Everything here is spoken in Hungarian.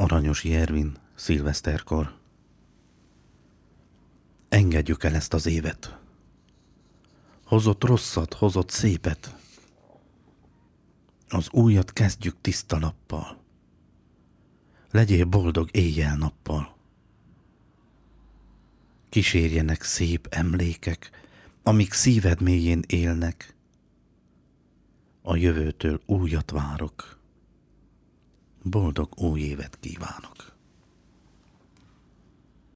Aranyosi Ervin, szilveszterkor. Engedjük el ezt az évet. Hozott rosszat, hozott szépet. Az újat kezdjük tiszta nappal. Legyél boldog éjjel-nappal. Kísérjenek szép emlékek, amik szíved mélyén élnek. A jövőtől újat várok. Boldog új évet kívánok.